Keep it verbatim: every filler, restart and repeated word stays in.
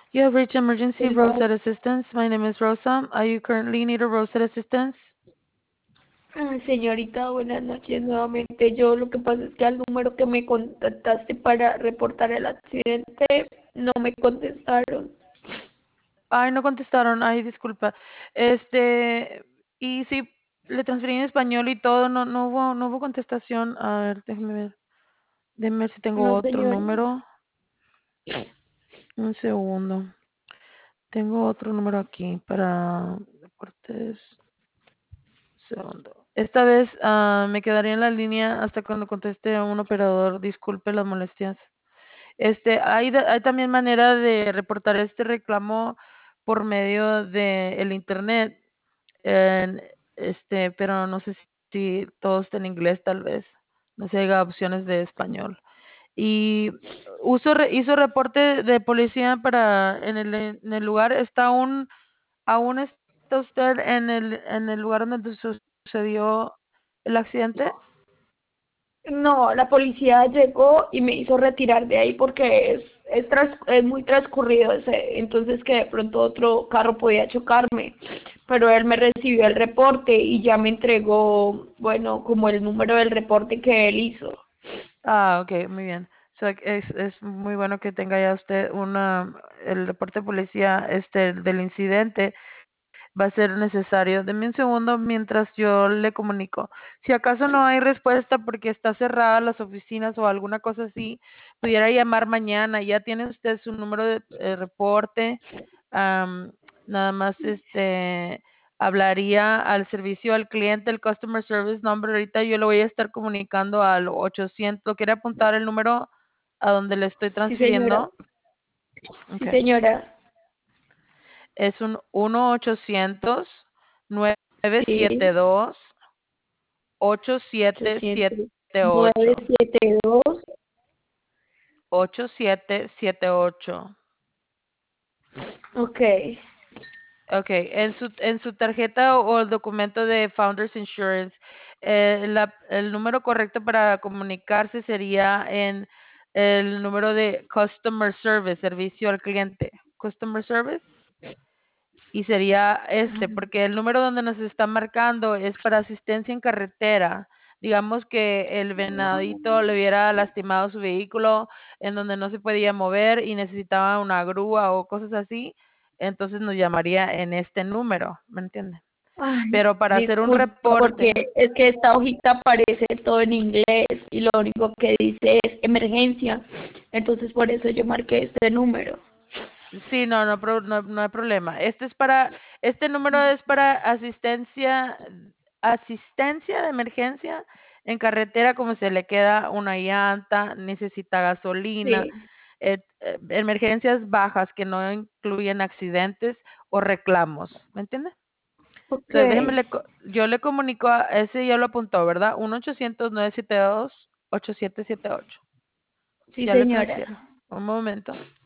You have reached emergency Hello. roadside assistance. My name is Rosa. Are you currently need a roadside assistance? Ah, señorita, buenas noches nuevamente. Yo lo que pasa es que al número que me contactaste para reportar el accidente no me contestaron. Ay, no contestaron. Ay, disculpa. Este, y sí, le transferí en español y todo. No, no hubo, no hubo contestación. A ver, déjeme ver. Déjeme ver si tengo No, otro señora. número. Un segundo. Tengo otro número aquí para deportes. Segundo. Esta vez ah, me quedaría en la línea hasta cuando conteste a un operador. Disculpe las molestias. Este, hay, de- hay también manera de reportar este reclamo por medio de el internet, en- este, pero no sé si, si todo está en inglés, tal vez. No sé, haya opciones de español. Y uso, re- hizo reporte de policía para en el, en el lugar. ¿Está aún, aún está usted en el, en el lugar donde sucedió el accidente? No, la policía llegó y me hizo retirar de ahí porque es, es, tras- es muy transcurrido ese, entonces que de pronto otro carro podía chocarme, pero él me recibió el reporte y ya me entregó, bueno, como el número del reporte que él hizo. Ah, ok, muy bien. So, es, es muy bueno que tenga ya usted una, el reporte de policía este, del incidente. Va a ser necesario. Deme un segundo mientras yo le comunico. Si acaso no hay respuesta porque está cerrada las oficinas o alguna cosa así, pudiera llamar mañana. Ya tiene usted su número de eh, reporte. Am, nada más este hablaría al servicio al cliente, el customer service number. Ahorita yo le voy a estar comunicando al ochocientos. ¿Quiere apuntar el número a donde le estoy Sí, señora. transfiriendo? Sí, Ok. señora. Es un uno ochocientos nueve Sí, siete dos ocho siete siete ochocientos ocho novecientos setenta y dos. ocho siete siete ocho. Ok. Ok, en su, en su tarjeta o el documento de Founders Insurance, eh, la- el número correcto para comunicarse sería en el número de Customer Service, servicio al cliente. Customer Service. Y sería este, porque el número donde nos está marcando es para asistencia en carretera. Digamos que el venadito le hubiera lastimado su vehículo en donde no se podía mover y necesitaba una grúa o cosas así, entonces nos llamaría en este número, ¿me entiende? Ay, Pero para hacer un disculpa porque reporte, es que esta hojita aparece todo en inglés y lo único que dice es emergencia. Entonces por eso yo marqué este número. sí, no, no, pro- no, no hay problema. Este es para, este número es para asistencia, asistencia de emergencia en carretera, como se le queda una llanta, necesita gasolina, Sí. eh, eh, emergencias bajas que no incluyen accidentes o reclamos, ¿me entiende? Ok. So, déjeme, le co- yo le comunico a ese, ya lo apuntó, ¿verdad? uno ochocientos nueve siete dos ocho siete siete ocho. Sí, Ya le señora. transfiero. Un momento.